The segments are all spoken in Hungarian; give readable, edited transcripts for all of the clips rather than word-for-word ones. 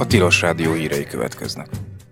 Tilos Rádió hírei következnek.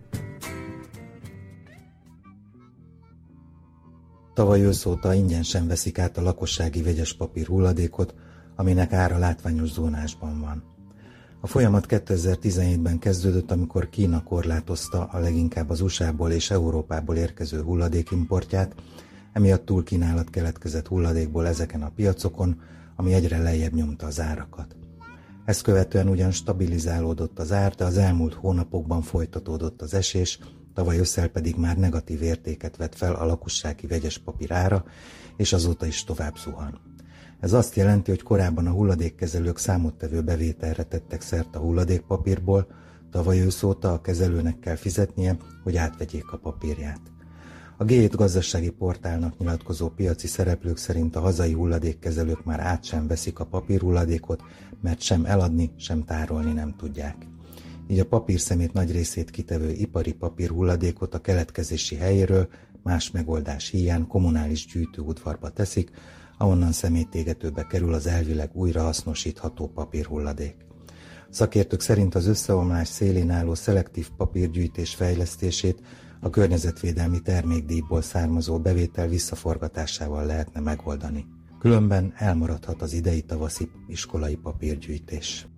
Tavaly ősz óta ingyen sem veszik át a lakossági vegyes papír hulladékot, aminek ára látványos zónásban van. A folyamat 2017-ben kezdődött, amikor Kína korlátozta a leginkább az USA-ból és Európából érkező hulladékimportját, emiatt túlkínálat keletkezett hulladékból ezeken a piacokon, ami egyre lejjebb nyomta az árakat. Ezt követően ugyan stabilizálódott az ár, de az elmúlt hónapokban folytatódott az esés, tavaly ősszel pedig már negatív értéket vett fel a lakossági vegyes papír ára, és azóta is tovább zuhan. Ez azt jelenti, hogy korábban a hulladékkezelők számottevő bevételre tettek szert a hulladékpapírból, tavaly ősz óta a kezelőnek kell fizetnie, hogy átvegyék a papírját. A G7 gazdasági portálnak nyilatkozó piaci szereplők szerint a hazai hulladékkezelők már át sem veszik a papírhulladékot, mert sem eladni, sem tárolni nem tudják. Így a papírszemét nagy részét kitevő ipari papírhulladékot a keletkezési helyéről más megoldás híján kommunális gyűjtőudvarba teszik, ahonnan szemétégetőbe kerül az elvileg újrahasznosítható papírhulladék. Szakértők szerint az összeomlás szélén álló szelektív papírgyűjtés fejlesztését a környezetvédelmi termékdíjból származó bevétel visszaforgatásával lehetne megoldani. Különben elmaradhat az idei tavaszi iskolai papírgyűjtés.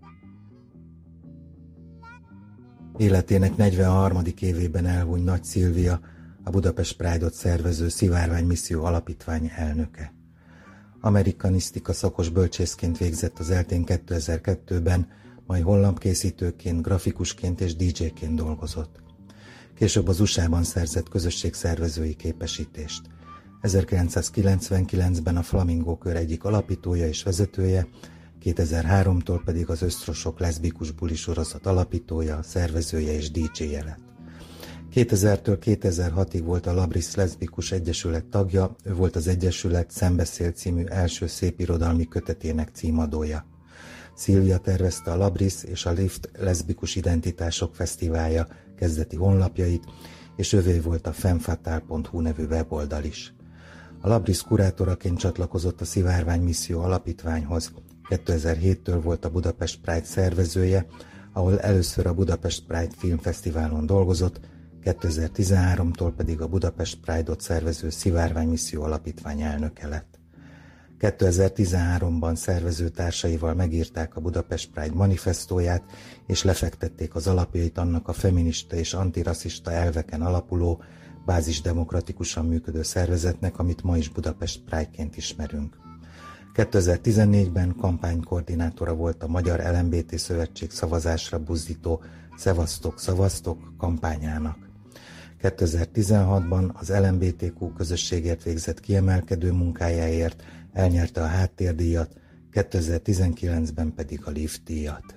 Életének 43. évében elhunyt Nagy Szilvia, a Budapest Pride-ot szervező Szivárvány Misszió Alapítvány elnöke. Amerikanisztika szakos bölcsészként végzett az ELTÉn 2002-ben, majd honlapkészítőként, grafikusként és DJ-ként dolgozott. Később az USA-ban szerzett közösségszervezői képesítést. 1999-ben a Flamingo Kör egyik alapítója és vezetője, 2003-tól pedig az Ösztrosok leszbikus buli sorozat alapítója, szervezője és DJ-je lett. 2000-től 2006-ig volt a Labris Leszbikus Egyesület tagja, ő volt az Egyesület Szembeszél című első szépirodalmi kötetének címadója. Szilvia tervezte a Labris és a Lift Leszbikus Identitások Fesztiválja kezdeti honlapjait, és övé volt a femfatale.hu nevű weboldal is. A Labris kurátoraként csatlakozott a Szivárvány Misszió Alapítványhoz, 2007-től volt a Budapest Pride szervezője, ahol először a Budapest Pride Filmfesztiválon dolgozott, 2013-tól pedig a Budapest Pride-ot szervező Szivárvány Misszió Alapítvány elnöke lett. 2013-ban szervezőtársaival megírták a Budapest Pride manifestóját, és lefektették az alapjait annak a feminista és antirasszista elveken alapuló, bázisdemokratikusan működő szervezetnek, amit ma is Budapest Pride-ként ismerünk. 2014-ben kampánykoordinátora volt a Magyar LMBT Szövetség szavazásra buzdító Szevasztok, szavaztok kampányának. 2016-ban az LMBTQ közösségért végzett kiemelkedő munkájáért elnyerte a Háttérdíjat, 2019-ben pedig a Lift díjat.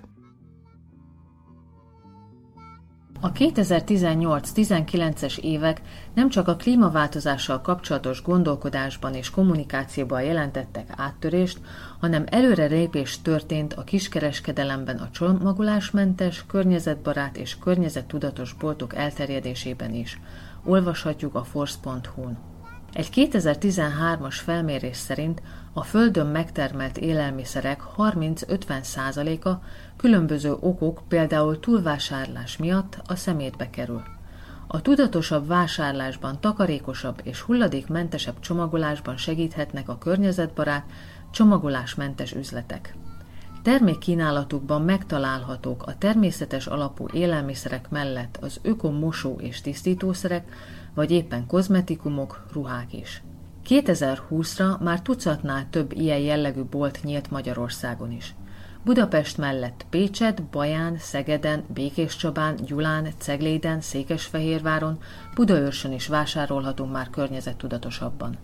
A 2018-19-es évek nem csak a klímaváltozással kapcsolatos gondolkodásban és kommunikációban jelentettek áttörést, hanem előrelépés történt a kiskereskedelemben a csomagolásmentes, környezetbarát és környezettudatos boltok elterjedésében is. Olvashatjuk a force.hu-n. Egy 2013-as felmérés szerint a földön megtermelt élelmiszerek 30-50%-a különböző okok, például túlvásárlás miatt a szemétbe kerül. A tudatosabb vásárlásban, takarékosabb és hulladékmentesebb csomagolásban segíthetnek a környezetbarát, csomagolásmentes üzletek. Termékkínálatukban megtalálhatók a természetes alapú élelmiszerek mellett az ökomosó és tisztítószerek, vagy éppen kozmetikumok, ruhák is. 2020-ra már tucatnál több ilyen jellegű bolt nyílt Magyarországon is. Budapest mellett Pécset, Baján, Szegeden, Békéscsabán, Gyulán, Cegléden, Székesfehérváron, Budaörsön is vásárolhatunk már környezettudatosabban.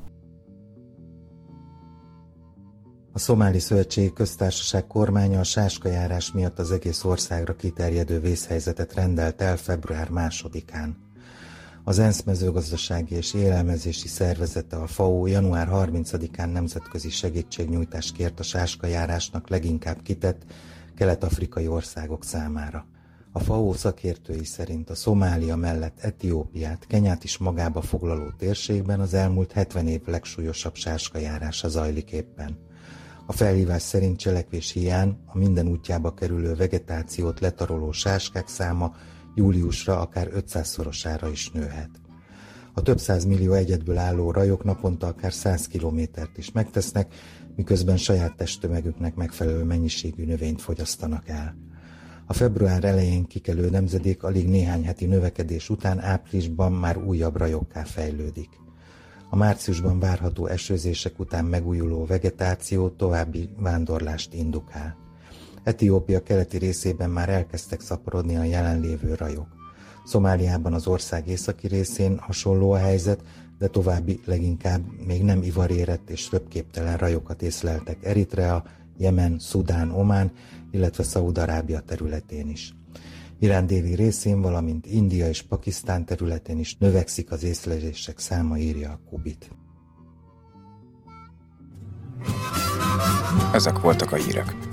A Szomáli Szövetségi Köztársaság kormánya a sáskajárás miatt az egész országra kiterjedő vészhelyzetet rendelt el február 2-án. Az ENSZ mezőgazdasági és élelmezési szervezete, a FAO január 30-án nemzetközi segítségnyújtást kért a sáskajárásnak leginkább kitett kelet-afrikai országok számára. A FAO szakértői szerint a Szomália mellett Etiópiát, Kenyát is magába foglaló térségben az elmúlt 70 év legsúlyosabb sáskajárása zajlik éppen. A felhívás szerint cselekvés hiány a minden útjába kerülő vegetációt letaroló sáskák száma júliusra akár 500-szorosára is nőhet. A több 100 millió egyedből álló rajok naponta akár 100 kilométert is megtesznek, miközben saját testtömegüknek megfelelő mennyiségű növényt fogyasztanak el. A február elején kikelő nemzedék alig néhány heti növekedés után áprilisban már újabb rajokká fejlődik. A márciusban várható esőzések után megújuló vegetáció további vándorlást indukál. Etiópia keleti részében már elkezdtek szaporodni a jelenlévő rajok. Szomáliában, az ország északi részén hasonló a helyzet, de további, leginkább még nem ivarérett és röpképtelen rajokat észleltek Eritrea, Jemen, Szudán, Omán, illetve Szaúd-Arábia területén is. Irán déli részén, valamint India és Pakisztán területén is növekszik az észlelések száma, írja a Kubit. Ezek voltak a hírek.